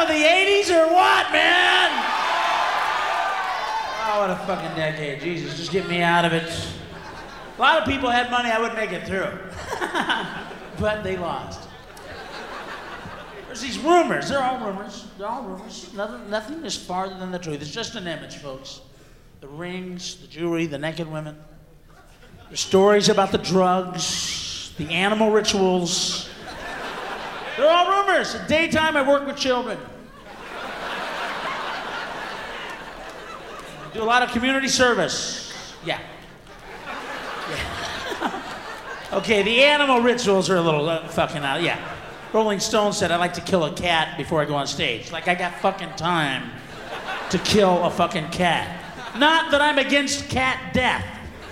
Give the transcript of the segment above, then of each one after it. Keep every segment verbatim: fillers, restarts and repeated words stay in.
of the eighties or what, man? Oh, what a fucking decade. Jesus, just get me out of it. A lot of people had money I wouldn't make it through. But they lost. There's these rumors. They're all rumors. They're all rumors. Nothing, nothing is farther than the truth. It's just an image, folks. The rings, the jewelry, the naked women. The stories about the drugs, the animal rituals. They're all rumors. At daytime, I work with children. I do a lot of community service. Yeah. Yeah. Okay, the animal rituals are a little uh, fucking out. Yeah. Rolling Stone said I like to kill a cat before I go on stage. Like I got fucking time to kill a fucking cat. Not that I'm against cat death.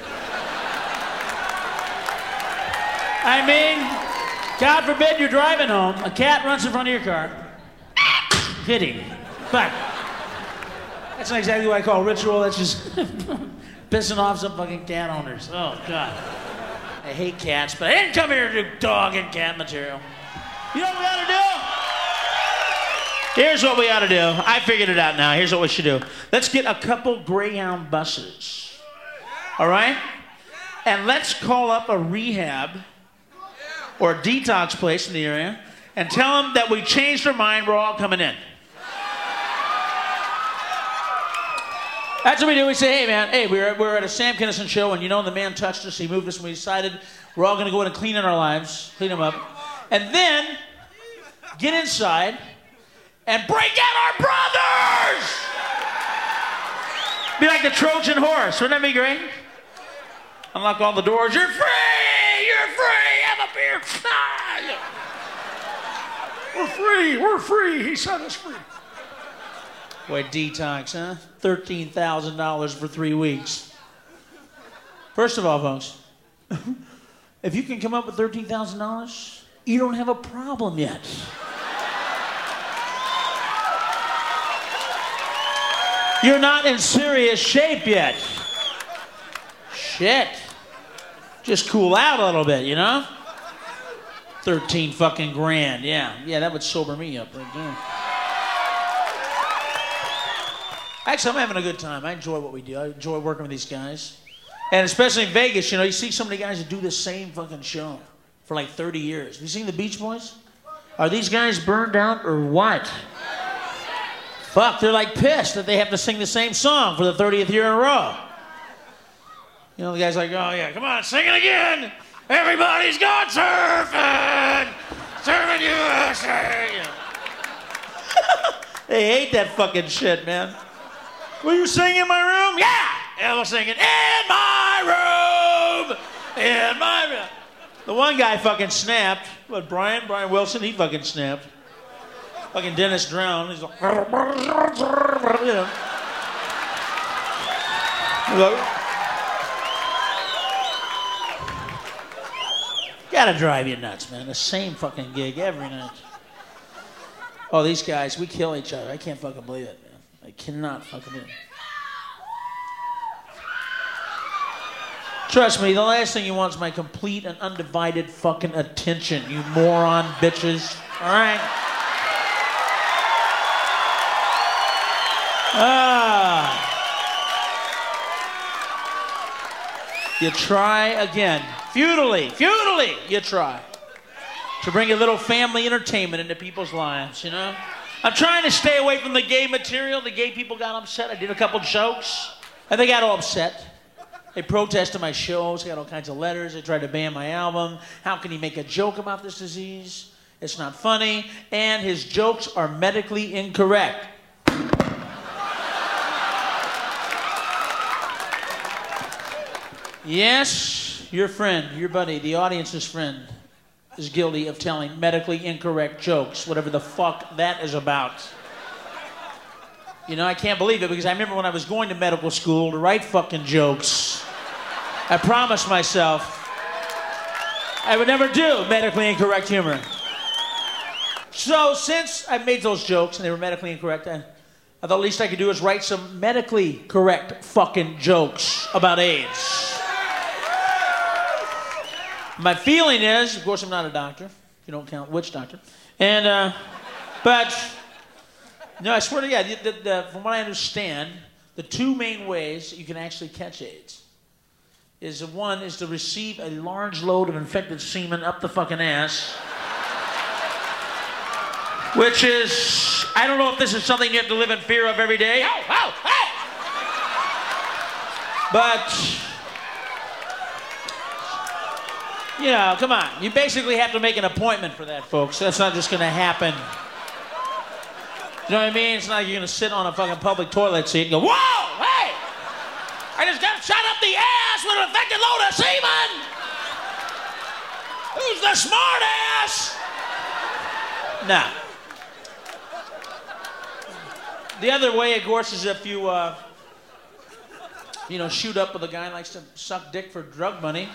I mean, God forbid you're driving home, a cat runs in front of your car, hit him. But that's not exactly what I call ritual. That's just pissing off some fucking cat owners. Oh, God. I hate cats, but I didn't come here to do dog and cat material. You know what we ought to do? Here's what we ought to do. I figured it out now. Here's what we should do. Let's get a couple Greyhound buses. All right? And let's call up a rehab or a detox place in the area and tell them that we changed our mind. We're all coming in. That's what we do. We say, hey, man, hey, we're, we're at a Sam Kinison show, and you know the man touched us. He moved us, and we decided we're all going to go in and clean in our lives, clean them up. And then get inside and break out our brothers! Be like the Trojan horse. Wouldn't that be great? Unlock all the doors. You're free! You're free! Have a beer! Ah! We're free! We're free! He set us free. Boy, detox, huh? thirteen thousand dollars for three weeks. First of all, folks, if you can come up with thirteen thousand dollars, you don't have a problem yet. You're not in serious shape yet. Shit. Just cool out a little bit, you know? thirteen fucking grand, yeah. Yeah, that would sober me up right there. Actually, I'm having a good time. I enjoy what we do. I enjoy working with these guys. And especially in Vegas, you know, you see so many guys that do the same fucking show for like thirty years. Have you seen the Beach Boys? Are these guys burned out or what? Fuck, they're like pissed that they have to sing the same song for the thirtieth year in a row. You know, the guy's like, oh yeah, come on, sing it again. Everybody's gone surfing. Surfing U S A. You know. They hate that fucking shit, man. Will you sing in my room? Yeah! Yeah, we'll sing it in my room! In my room. The one guy fucking snapped. What, Brian? Brian Wilson? He fucking snapped. Fucking Dennis drowned. He's like, you know. Like, gotta drive you nuts, man. The same fucking gig every night. Oh, these guys, we kill each other. I can't fucking believe it, man. I cannot fucking believe it. Trust me, the last thing you want is my complete and undivided fucking attention, you moron bitches. All right? Ah. You try again. Futilely, futilely, you try. To bring a little family entertainment into people's lives, you know? I'm trying to stay away from the gay material. The gay people got upset. I did a couple jokes, and they got all upset. They protested my shows. I got all kinds of letters. They tried to ban my album. How can he make a joke about this disease? It's not funny, and his jokes are medically incorrect. Yes, your friend, your buddy, the audience's friend, is guilty of telling medically incorrect jokes, whatever the fuck that is about. You know, I can't believe it because I remember when I was going to medical school to write fucking jokes, I promised myself I would never do medically incorrect humor. So since I made those jokes and they were medically incorrect, I, I thought the least I could do is write some medically correct fucking jokes about AIDS. My feeling is, of course I'm not a doctor, if you don't count witch doctor, and, uh, but No, I swear to God, the, the, from what I understand, the two main ways that you can actually catch AIDS is one is to receive a large load of infected semen up the fucking ass, which is, I don't know if this is something you have to live in fear of every day. Oh, oh, hey! But, you know, come on. You basically have to make an appointment for that, folks. That's not just going to happen. You know what I mean? It's not like you're going to sit on a fucking public toilet seat and go, whoa, hey! I just got shot up the ass with an infected load of semen! Who's the smart ass? Nah. The other way, of course, is if you, uh, you know, shoot up with a guy who likes to suck dick for drug money.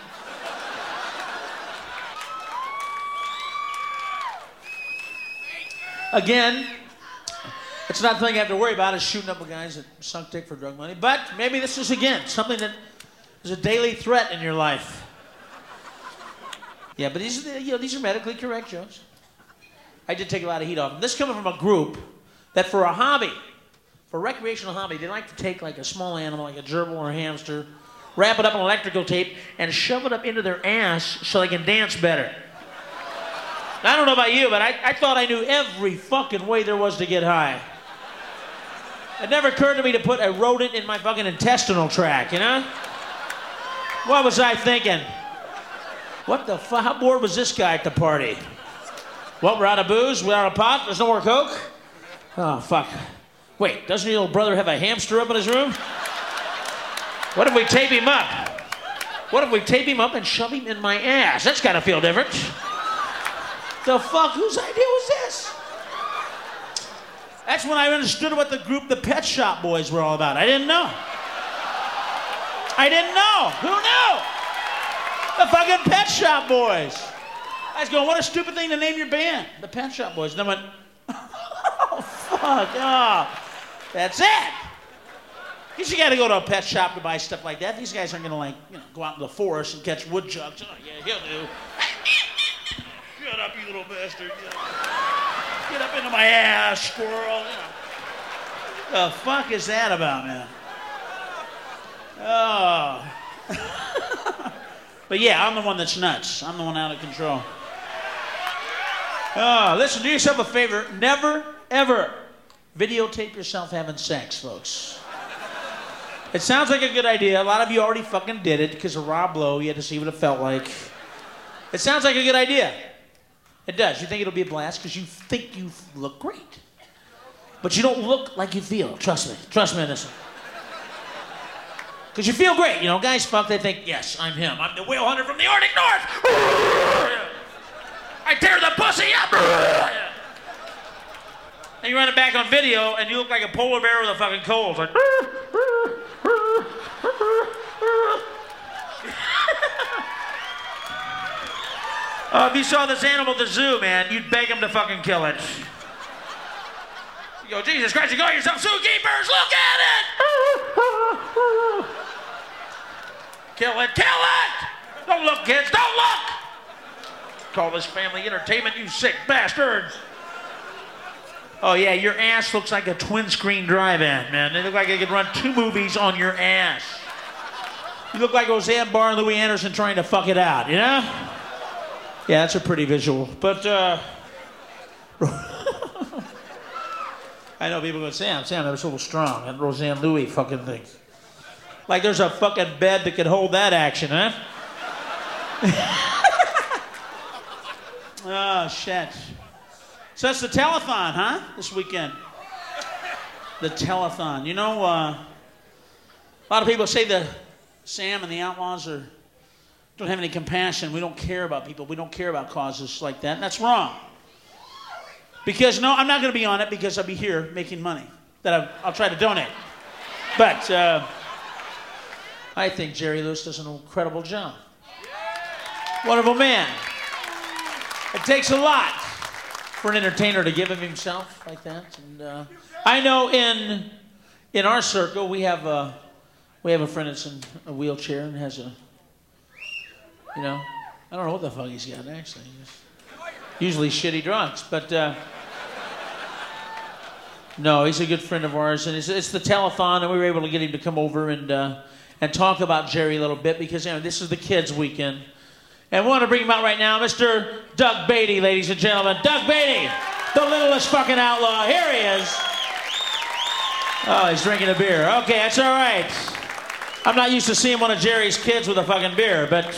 Again, it's not something you have to worry about, is shooting up with guys that suck dick for drug money. But maybe this is, again, something that is a daily threat in your life. Yeah, but these are, the, you know, these are medically correct jokes. I did take a lot of heat off them. This coming from a group that for a hobby, for a recreational hobby, they like to take like a small animal, like a gerbil or a hamster, wrap it up in electrical tape, and shove it up into their ass so they can dance better. Now, I don't know about you, but I, I thought I knew every fucking way there was to get high. It never occurred to me to put a rodent in my fucking intestinal tract, you know? What was I thinking? What the fuck? How bored was this guy at the party? What, we're out of booze? We're out of pot? There's no more Coke? Oh, fuck. Wait, doesn't your little brother have a hamster up in his room? What if we tape him up? What if we tape him up and shove him in my ass? That's gotta feel different. The fuck? Whose idea was this? That's when I understood what the group, the Pet Shop Boys, were all about. I didn't know. I didn't know. Who knew? The fucking Pet Shop Boys. I was going, what a stupid thing to name your band. The Pet Shop Boys. And I went, oh, fuck. Oh, that's it. Because you got to go to a pet shop to buy stuff like that. These guys aren't going to, like, you know, go out in the forest and catch woodchucks. Oh, yeah, he'll do. Shut up, you little bastard. You know. Get up into my ass, squirrel. You know. The fuck is that about, man? Oh. But yeah, I'm the one that's nuts. I'm the one out of control. Oh, listen, do yourself a favor. Never, ever videotape yourself having sex, folks. It sounds like a good idea. A lot of you already fucking did it because of Rob Lowe. You had to see what it felt like. It sounds like a good idea. It does. You think it'll be a blast because you think you look great. But you don't look like you feel. Trust me. Trust me on this one. Because you feel great. You know, guys fuck, they think, yes, I'm him. I'm the whale hunter from the Arctic North. I tear the pussy up. And you run it back on video and you look like a polar bear with a fucking cold. Like, oh, if you saw this animal at the zoo, man, you'd beg him to fucking kill it. You go, Jesus Christ, you got yourself zookeepers, look at it! Kill it, kill it! Don't look, kids, don't look! Call this family entertainment, you sick bastards! Oh yeah, your ass looks like a twin screen drive-in, man. They look like they could run two movies on your ass. You look like Roseanne Barr and Louis Anderson trying to fuck it out, you know? Yeah, that's a pretty visual. But, uh... I know people are going to say, Sam, Sam, that was a little strong. That Roseanne Louis fucking thing. Like there's a fucking bed that can hold that action, huh? Oh, shit. So that's the telethon, huh? This weekend. The telethon. You know, uh... a lot of people say that Sam and the Outlaws are... don't have any compassion. We don't care about people. We don't care about causes like that. And that's wrong. Because, no, I'm not going to be on it because I'll be here making money that I'll, I'll try to donate. But uh, I think Jerry Lewis does an incredible job. Wonderful man. It takes a lot for an entertainer to give of himself like that. And uh, I know in in our circle we have a we have a friend that's in a wheelchair and has a, you know, I don't know what the fuck he's got actually. Usually shitty drugs, but uh, No, he's a good friend of ours, and it's, it's the telethon, and we were able to get him to come over and uh, and talk about Jerry a little bit because you know this is the kids' weekend, and we want to bring him out right now, Mister Doug Beatty, ladies and gentlemen. Doug Beatty, the littlest fucking outlaw. Here he is. Oh, he's drinking a beer. Okay, that's all right. I'm not used to seeing one of Jerry's kids with a fucking beer, but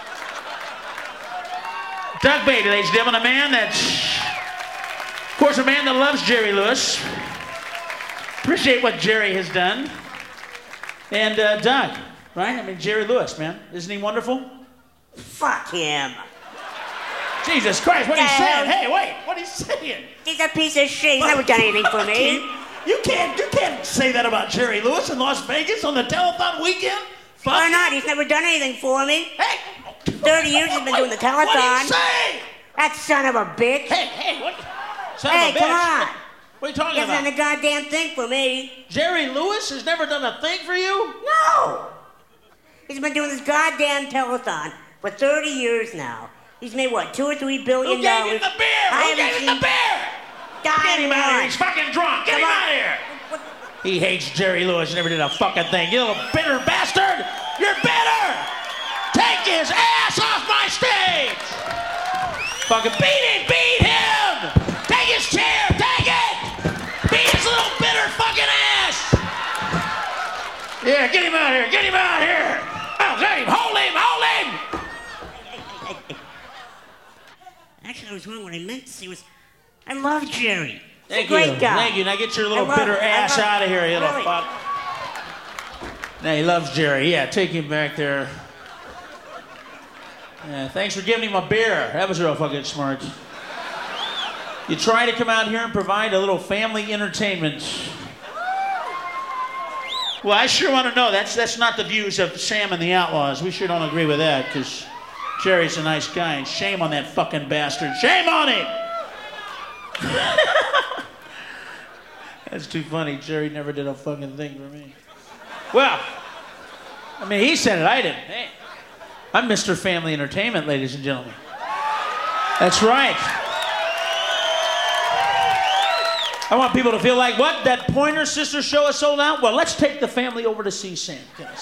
Doug Beatty, ladies and gentlemen, a man that's, of course, a man that loves Jerry Lewis. Appreciate what Jerry has done. And uh, Doug, right? I mean, Jerry Lewis, man. Isn't he wonderful? Fuck him. Jesus Christ, what are you No. saying? Hey, wait, what are you saying? He's a piece of shit. He's never done anything for me. You can't, you can't say that about Jerry Lewis in Las Vegas on the telethon weekend. Fuck Why you. not? He's never done anything for me. Hey! thirty years he's been doing the telethon. What are you saying? That son of a bitch. Hey, hey, what? Son Hey, of a bitch. come on. What are you talking He hasn't about? done a goddamn thing for me. Jerry Lewis has never done a thing for you? No. He's been doing this goddamn telethon for thirty years now. He's made, what, two or three billion Who dollars? gave him the beer? I Who haven't gave him seen- the beer? God, Get him out of here. Lord. He's fucking drunk. Get Come him on. out of here. What- He hates Jerry Lewis. Never did a fucking thing. You little bitter bastard. You're bitter. Take his ass off my stage. Fucking beat it. Beat him. Take his chair. Take it. Beat his little bitter fucking ass. Yeah, get him out of here. Get him out of here. Oh, get him. Hold him. Hold him. Actually, I was wrong. What I meant to say was, I love Jerry. He's Thank a great you. guy. Thank you. Now get your little I love bitter him. I ass love out of him. here, you little Really. fuck. Now he loves Jerry. Yeah, take him back there. Yeah, thanks for giving him a beer. That was real fucking smart. You try to come out here and provide a little family entertainment. Well, I sure want to know. That's that's not the views of Sam and the Outlaws. We sure don't agree with that because Jerry's a nice guy. And shame on that fucking bastard. Shame on him. That's too funny. Jerry never did a fucking thing for me. Well, I mean, he said it. I didn't. Hey, I'm Mister Family Entertainment, ladies and gentlemen. That's right. I want people to feel like, what? That Pointer Sister show is sold out? Well, let's take the family over to see Sam.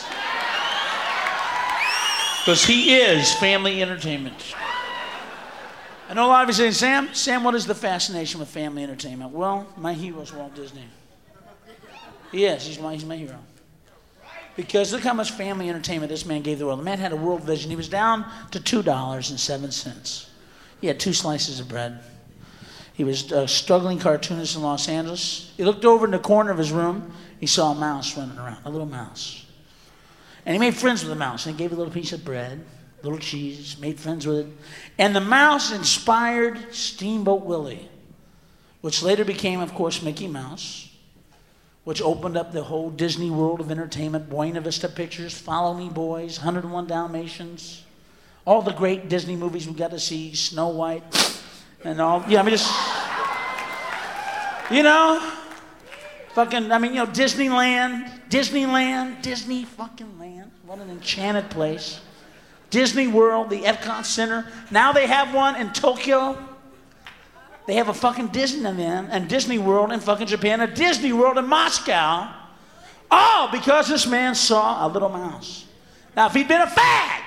Because he is family entertainment. I know a lot of you saying, Sam, Sam, what is the fascination with family entertainment? Well, my hero is Walt Disney. He is. He's my, he's my hero. Because look how much family entertainment this man gave the world. The man had a world vision. He was down to two dollars and seven cents. He had two slices of bread. He was a struggling cartoonist in Los Angeles. He looked over in the corner of his room. He saw a mouse running around, a little mouse. And he made friends with the mouse. And he gave it a little piece of bread, a little cheese, made friends with it. And the mouse inspired Steamboat Willie, which later became, of course, Mickey Mouse, which opened up the whole Disney world of entertainment, Buena Vista Pictures, Follow Me Boys, one oh one Dalmatians, all the great Disney movies we got to see, Snow White, and all. Yeah, I mean, just, you know, fucking, I mean, you know, Disneyland, Disneyland, Disney fucking land. What an enchanted place. Disney World, the Epcot Center. Now they have one in Tokyo. They have a fucking Disneyland and Disney World in fucking Japan, a Disney World in Moscow. All because this man saw a little mouse. Now, if he'd been a fag,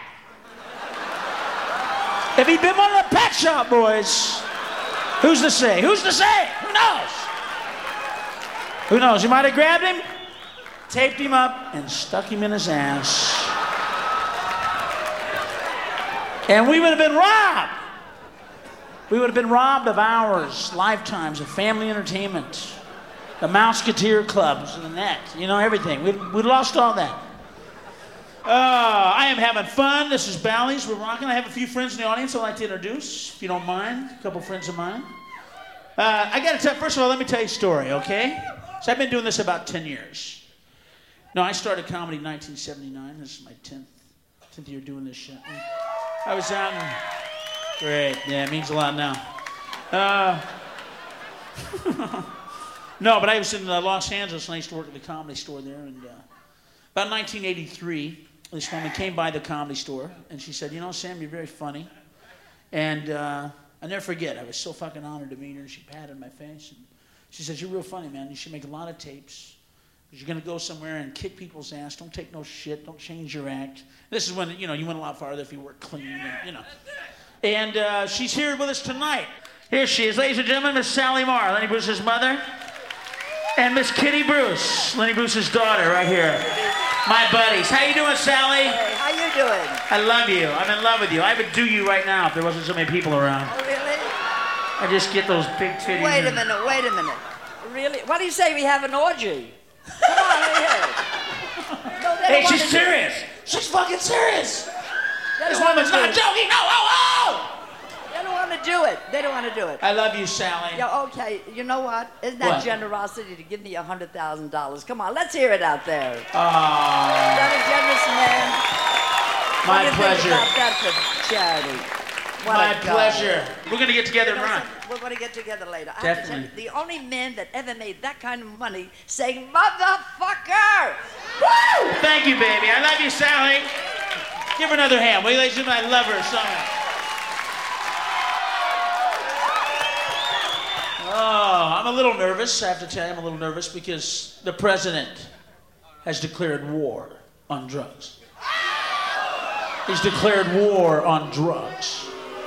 if he'd been one of the Pet Shop Boys, who's to say? Who's to say? Who knows? Who knows? He might have grabbed him, taped him up, and stuck him in his ass. And we would have been robbed. We would have been robbed of hours, lifetimes of family entertainment, the Mouseketeer clubs and the net, you know, everything. We'd, we'd lost all that. Uh, I am having fun. This is Bally's. We're rocking. I have a few friends in the audience I'd like to introduce, if you don't mind. A couple friends of mine. Uh, I got to tell, first of all, let me tell you a story, okay? So I've been doing this about ten years. No, I started comedy in nineteen seventy-nine. This is my tenth, tenth year doing this shit. And I was out in... Great. Yeah, it means a lot now. Uh, no, but I was in uh, Los Angeles and I used to work at the Comedy Store there. And uh, about nineteen eighty-three, this woman came by the Comedy Store and she said, you know, Sam, you're very funny. And uh, I'll never forget, I was so fucking honored to meet her. She patted my face and She says, you're real funny, man. You should make a lot of tapes. Because you're going to go somewhere and kick people's ass. Don't take no shit. Don't change your act. This is when, you know, you went a lot farther if you were clean, and, you know. And uh, she's here with us tonight. Here she is, ladies and gentlemen, Miss Sally Marr, Lenny Bruce's mother. And Miss Kitty Bruce, Lenny Bruce's daughter, right here. My buddies. How you doing, Sally? Hey, how you doing? I love you. I'm in love with you. I would do you right now if there wasn't so many people around. Oh, really? I just get those big titties. Wait a minute, wait a minute. Really? What do you say we have an orgy? Come on, here. No, hey, she's serious. It. She's fucking serious. This woman's not joking. No, oh, oh! They don't want to do it. They don't want to do it. I love you, Sally. Yeah, okay. You know what? Isn't that what? generosity to give me a hundred thousand dollars? Come on, let's hear it out there. Oh. Is that a generous man? My what do you pleasure. Think about that for charity? What My pleasure. We're gonna get together and run. We're gonna get together later. I Definitely. have to tell you, the only man that ever made that kind of money saying motherfucker. Woo! Thank you, baby. I love you, Sally. Give her another hand. Will you, ladies and gentlemen? I love her so much. Oh, I'm a little nervous. I have to tell you, I'm a little nervous because the president has declared war on drugs. He's declared war on drugs.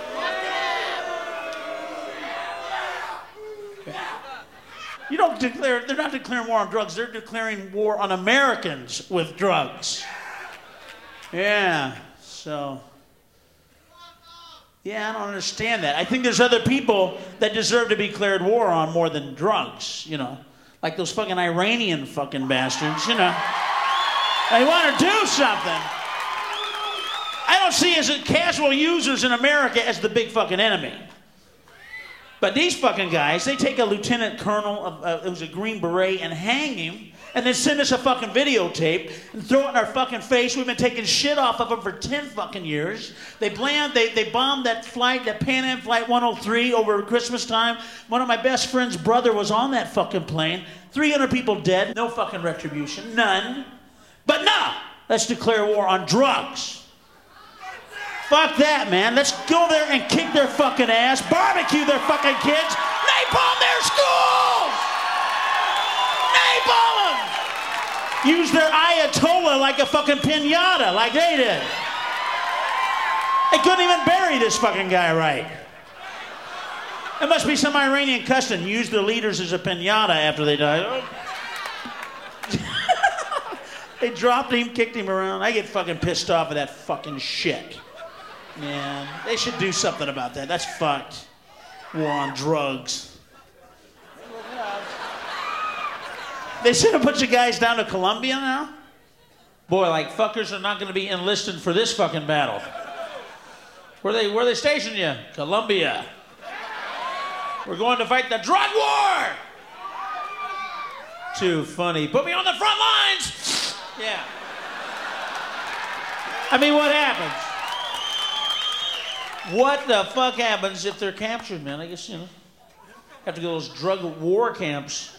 You don't declare, they're not declaring war on drugs, they're declaring war on Americans with drugs. Yeah, so, yeah, I don't understand that. I think there's other people that deserve to be declared war on more than drugs, you know, like those fucking Iranian fucking bastards, you know. They want to do something. I don't see as casual users in America as the big fucking enemy. But these fucking guys, they take a lieutenant colonel, of, uh, it was a Green Beret, and hang him, and then send us a fucking videotape and throw it in our fucking face. We've been taking shit off of them for ten fucking years. They bland, they, they bombed that flight, that Pan Am Flight one oh three over Christmas time. One of my best friend's brother was on that fucking plane. three hundred people dead, no fucking retribution, none. But no, let's declare war on drugs. Fuck that, man. Let's go there and kick their fucking ass, barbecue their fucking kids, napalm their schools! Napalm them! Use their Ayatollah like a fucking pinata, like they did. They couldn't even bury this fucking guy right. It must be some Iranian custom. Use their leaders as a pinata after they died. They dropped him, kicked him around. I get fucking pissed off at that fucking shit. Man, they should do something about that. That's fucked. War on drugs. They sent a bunch of guys down to Colombia now? Boy, like fuckers are not going to be enlisted for this fucking battle. Where they where they stationed you? Colombia. We're going to fight the drug war. Too funny. Put me on the front lines. Yeah. I mean, what happens? What the fuck happens if they're captured, man? I guess, you know, have to go to those drug war camps.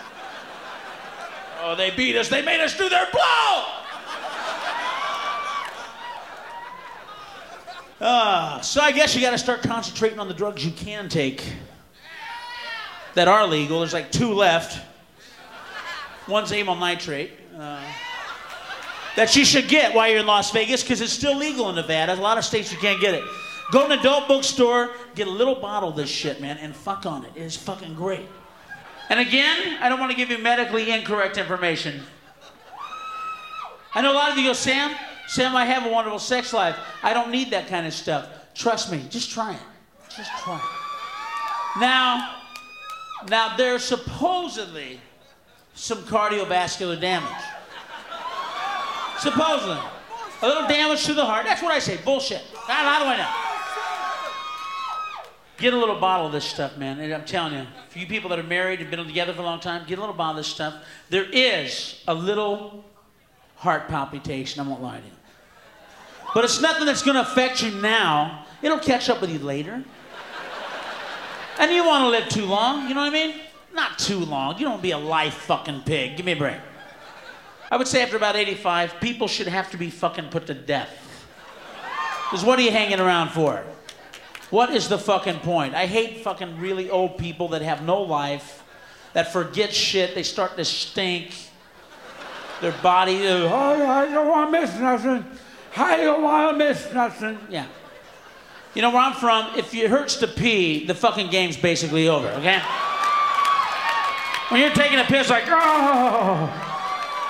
Oh, they beat us. They made us do their blow! Uh, so I guess you got to start concentrating on the drugs you can take that are legal. There's like two left. One's amyl nitrate. Uh, that you should get while you're in Las Vegas because it's still legal in Nevada. A lot of states you can't get it. Go to an adult bookstore, get a little bottle of this shit, man, and fuck on it. It is fucking great. And again, I don't want to give you medically incorrect information. I know a lot of you go, Sam, Sam, I have a wonderful sex life. I don't need that kind of stuff. Trust me, just try it. Just try it. Now, now there's supposedly some cardiovascular damage. Supposedly. A little damage to the heart. That's what I say. Bullshit. How do I know? Get a little bottle of this stuff, man. And I'm telling you, for you people that are married and been together for a long time, get a little bottle of this stuff. There is a little heart palpitation, I won't lie to you. But it's nothing that's going to affect you now. It'll catch up with you later. And you want to live too long, you know what I mean? Not too long. You don't be a life fucking pig. Give me a break. I would say after about eighty-five, people should have to be fucking put to death. Because what are you hanging around for? What is the fucking point? I hate fucking really old people that have no life, that forget shit. They start to stink. Their body, oh, I don't want to miss nothing. I don't want to miss nothing. Yeah. You know where I'm from, if it hurts to pee, the fucking game's basically over, okay? When you're taking a piss like, oh,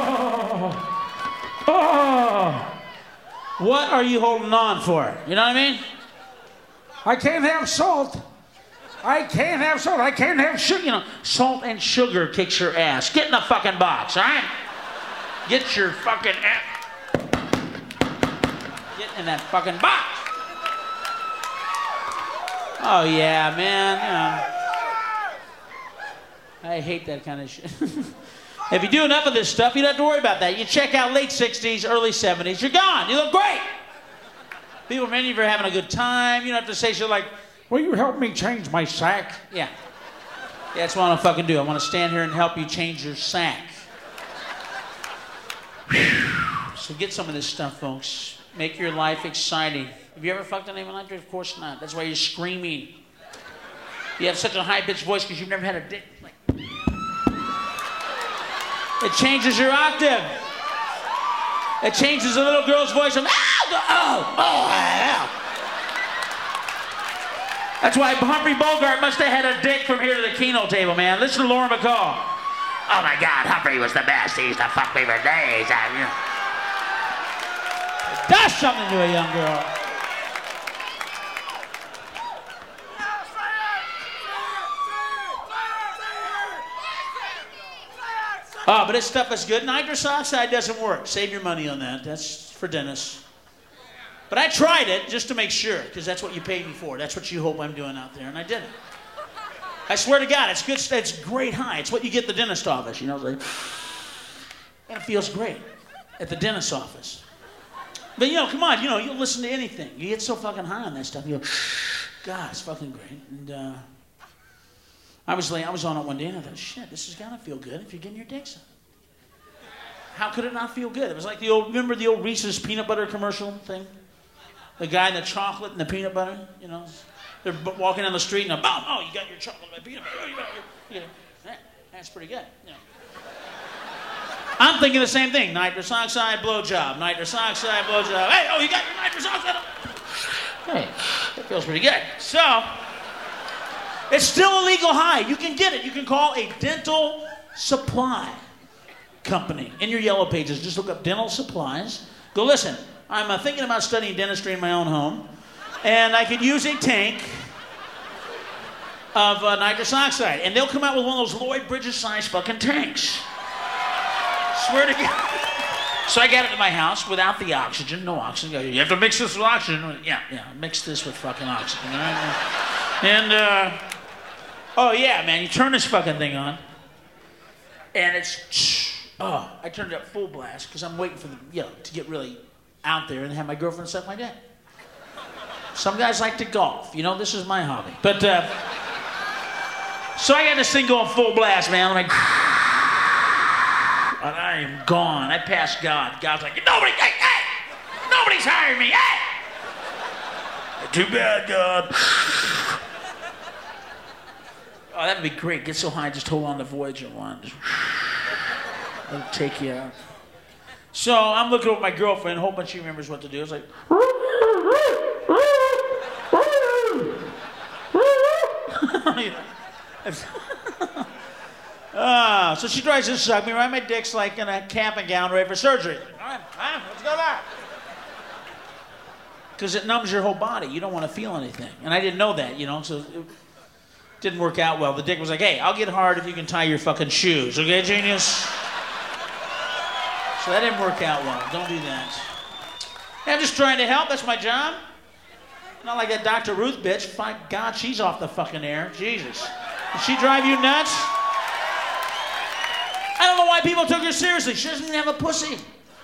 oh, oh. What are you holding on for? You know what I mean? I can't have salt. I can't have salt. I can't have sugar. You know, salt and sugar kicks your ass. Get in the fucking box, all right? Get your fucking ass. Get in that fucking box. Oh, yeah, man. Yeah. I hate that kind of shit. If you do enough of this stuff, you don't have to worry about that. You check out late sixties, early seventies, you're gone. You look great. People, many of you are having a good time. You don't have to say shit like, will you help me change my sack? Yeah. Yeah, that's what I want to fucking do. I want to stand here and help you change your sack. So get some of this stuff, folks. Make your life exciting. Have you ever fucked anyone like that? Of course not. That's why you're screaming. You have such a high-pitched voice because you've never had a dick. Like... It changes your octave. It changes the little girl's voice from, oh, oh, oh, oh. That's why Humphrey Bogart must have had a dick from here to the Keno table, man. Listen to Lauren Bacall. Oh, my God, Humphrey was the best. He used to fuck me for days. I, you know. It does something to a young girl. Oh, but this stuff is good. Nitrous oxide doesn't work. Save your money on that. That's for Dennis. But I tried it just to make sure, because that's what you paid me for. That's what you hope I'm doing out there, and I did it. I swear to God, it's good. It's great high. It's what you get at the dentist office, you know. Like, and it feels great at the dentist office. But you know, come on, you know, you listen to anything. You get so fucking high on that stuff. You go, God, it's fucking great. And uh, I was like, I was on it one day, and I thought, shit, this is gonna feel good if you're getting your dick sucked. How could it not feel good? It was like the old, remember the old Reese's peanut butter commercial thing? The guy in the chocolate and the peanut butter, you know? They're walking down the street and, oh, oh, you got your chocolate and peanut butter. Oh, you got your, you know, that, that's pretty good. You know. I'm thinking the same thing. Nitrous oxide, blowjob. Nitrous oxide, blowjob. Hey, oh, you got your nitrous oxide. Hey, that feels pretty good. So, it's still a legal high. You can get it. You can call a dental supply company. In your yellow pages, just look up dental supplies. Go, listen, I'm uh, thinking about studying dentistry in my own home, and I could use a tank of uh, nitrous oxide. And they'll come out with one of those Lloyd Bridges-sized fucking tanks. Swear to God. So I got it to my house without the oxygen, no oxygen. You have to mix this with oxygen. Yeah, yeah, mix this with fucking oxygen. All right? And, uh, oh yeah, man, you turn this fucking thing on, and it's, oh, I turned it up full blast because I'm waiting for the, you know, to get really out there and have my girlfriend suck my dick. Some guys like to golf. You know, this is my hobby. But, uh, so I got this thing going full blast, man. I'm like, and I am gone. I passed God. God's like, nobody, hey, hey, nobody's hiring me, hey! Too bad, God. Oh, that'd be great. Get so high, just hold on to Voyager one. Just, it'll take you out. So I'm looking at my girlfriend, hoping she remembers what to do. It's like, uh, so she tries to suck me, right? My dick's like in a camping gown ready for surgery. All right, all right, let's go back. Because it numbs your whole body. You don't want to feel anything. And I didn't know that, you know, so it didn't work out well. The dick was like, hey, I'll get hard if you can tie your fucking shoes. Okay, genius? So that didn't work out well. Don't do that. Hey, I'm just trying to help. That's my job. Not like that Doctor Ruth bitch. My God, she's off the fucking air. Jesus. Did she drive you nuts? I don't know why people took her seriously. She doesn't even have a pussy.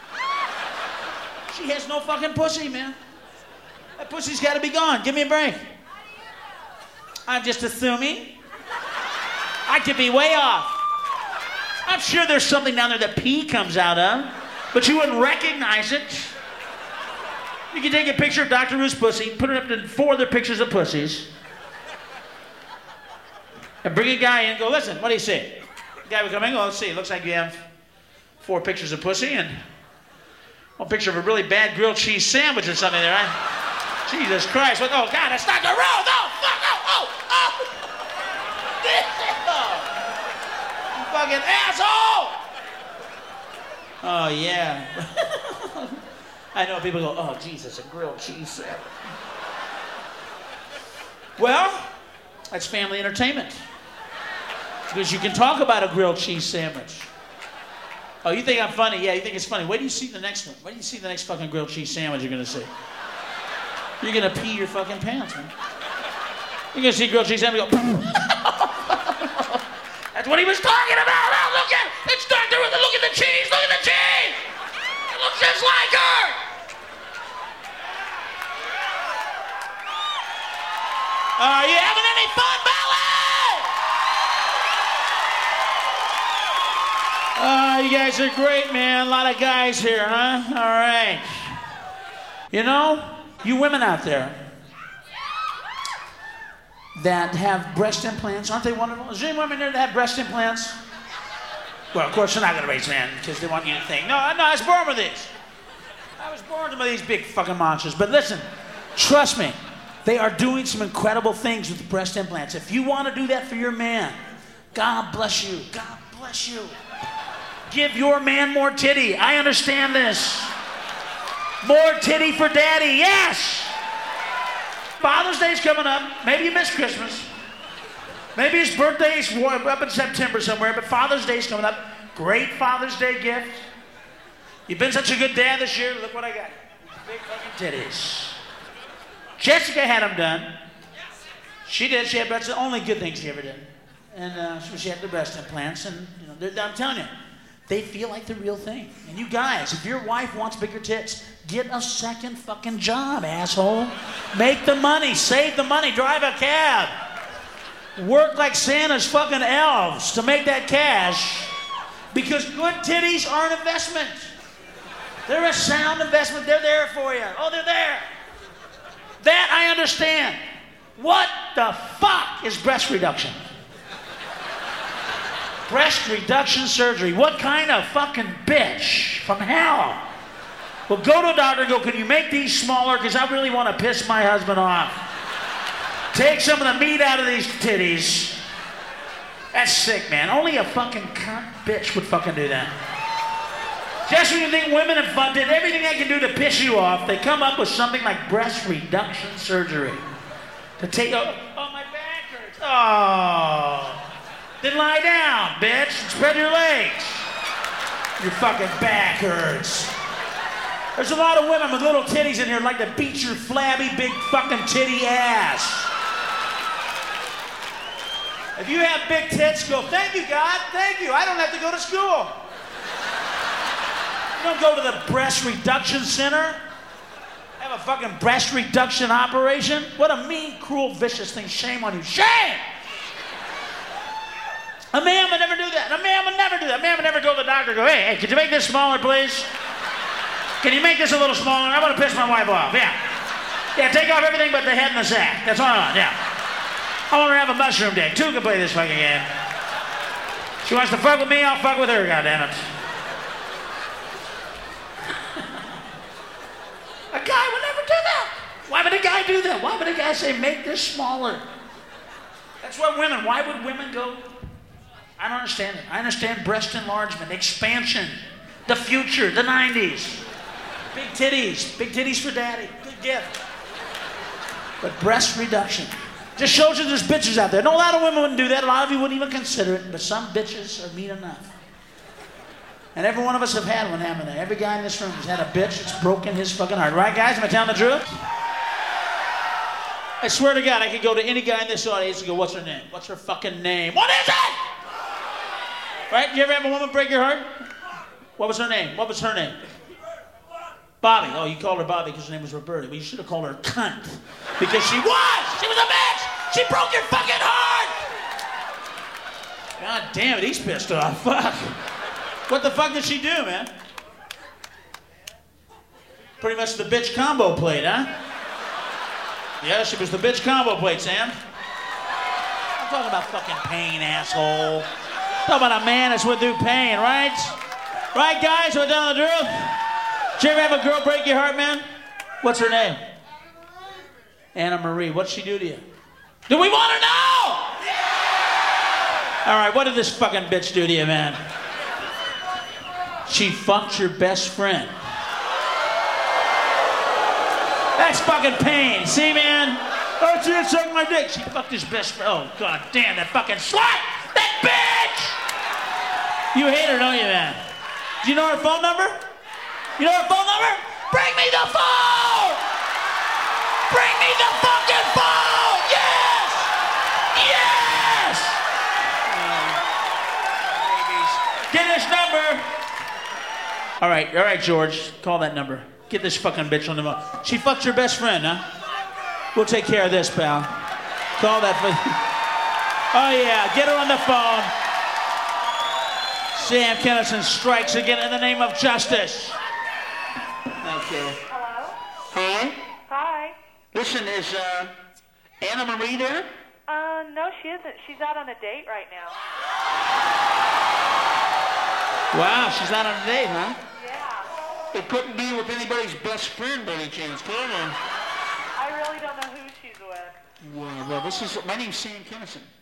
She has no fucking pussy, man. That pussy's got to be gone. Give me a break. I'm just assuming. I could be way off. I'm sure there's something down there that pee comes out of, but you wouldn't recognize it. You can take a picture of Doctor Ruth's pussy, put it up to four other pictures of pussies. And bring a guy in and go, listen, what do you see? The guy would come in and go, let's see, it looks like you have four pictures of pussy and one picture of a really bad grilled cheese sandwich or something there, right? Jesus Christ, what, oh God, that's not the road, oh, fuck, oh, oh, oh! You fucking asshole! Oh, yeah. I know people go, oh, Jesus, a grilled cheese sandwich. Well, that's family entertainment. Because you can talk about a grilled cheese sandwich. Oh, you think I'm funny? Yeah, you think it's funny. Wait till you see the next one. Wait till you see the next fucking grilled cheese sandwich you're gonna see. You're gonna pee your fucking pants, man. You're gonna see grilled cheese sandwich and go, that's what he was talking about. Oh, look at, it's Doctor Ruth. Look at the cheese. Look at the cheese. It looks just like her. Are you having any fun, Belly? Oh, you guys are great, man. A lot of guys here, huh? All right. You know, you women out there that have breast implants, aren't they wonderful? Is there any women there that have breast implants? Well, of course, they're not going to raise men because they want you to think, no, no, I was born with these. I was born with these big fucking monsters. But listen, trust me, they are doing some incredible things with the breast implants. If you want to do that for your man, God bless you. God bless you. Give your man more titty. I understand this. More titty for daddy, yes! Father's Day's coming up. Maybe you missed Christmas. Maybe his birthday's up in September somewhere, but Father's Day's coming up. Great Father's Day gift. You've been such a good dad this year. Look what I got. Big fucking titties. Jessica had them done. She did. She had breast. The only good thing she ever did. And uh, so she had the breast implants. And you know, I'm telling you, they feel like the real thing. And you guys, if your wife wants bigger tits, get a second fucking job, asshole. Make the money. Save the money. Drive a cab. Work like Santa's fucking elves to make that cash. Because good titties are an investment. They're a sound investment. They're there for you. Oh, they're there. That I understand. What the fuck is breast reduction? Breast reduction surgery. What kind of fucking bitch from hell? Well, go to a doctor and go, can you make these smaller? Because I really want to piss my husband off. Take some of the meat out of these titties. That's sick, man. Only a fucking cunt bitch would fucking do that. Just when you think women have fun, did everything they can do to piss you off, they come up with something like breast reduction surgery. To take, oh, oh my back hurts. Oh. Then lie down, bitch. Spread your legs. Your fucking back hurts. There's a lot of women with little titties in here like to beat your flabby, big fucking titty ass. If you have big tits, go, thank you, God, thank you. I don't have to go to school. You don't go to the breast reduction center. Have a fucking breast reduction operation. What a mean, cruel, vicious thing. Shame on you. Shame! A man would never do that. A man would never do that. A man would never go to the doctor and go, hey, hey, could you make this smaller, please? Can you make this a little smaller? I want to piss my wife off. Yeah. Yeah, take off everything but the head and the sack. That's all I want, yeah. I want her to have a mushroom day. Two can play this fucking game. She wants to fuck with me, I'll fuck with her, goddammit. A guy would never do that. Why would a guy do that? Why would a guy say, make this smaller? That's what women, why would women go? I don't understand it. I understand breast enlargement, expansion, the future, the nineties. Big titties, big titties for daddy, good gift. But breast reduction. Just shows you there's bitches out there. No, a lot of women wouldn't do that. A lot of you wouldn't even consider it, but some bitches are mean enough. And every one of us have had one, haven't they? Every guy in this room has had a bitch that's broken his fucking heart. Right, guys? Am I telling the truth? I swear to God, I could go to any guy in this audience and go, what's her name? What's her fucking name? What is it? Right? You ever have a woman break your heart? What was her name? What was her name? Bobby. Oh, you called her Bobby because her name was Roberta. Well, you should have called her cunt. Because she was! She was a bitch! She broke your fucking heart! God damn it, he's pissed off. Fuck. What the fuck did she do, man? Pretty much the bitch combo plate, huh? Yeah, she was the bitch combo plate, Sam. I'm talking about fucking pain, asshole. Talking about a man that's went through pain, right? Right, guys? We're down the drill. Did you ever have a girl break your heart, man? What's her name? Anna Marie. What'd she do to you? Do we want to know? All right, what did this fucking bitch do to you, man? She fucked your best friend. That's fucking pain. See, man? Oh, she sucked my dick. She fucked his best friend. Oh, god damn, that fucking slut! That bitch! You hate her, don't you, man? Do you know her phone number? You know her phone number? Bring me the phone! Bring me the fucking phone! Yes! Yes! Oh, get this number. All right, all right, George. Call that number. Get this fucking bitch on the phone. She fucked your best friend, huh? We'll take care of this, pal. Call that for... Oh, yeah, get her on the phone. Sam Kinison strikes again in the name of justice. Thank you. Hello? Hi? Hi. Listen, is uh, Anna Marie there? Uh, no, she isn't. She's out on a date right now. Wow, she's out on a date, huh? Yeah. It couldn't be with anybody's best friend by any chance, can it? I really don't know who she's with. Well, well, this is... My name's Sam Kinison.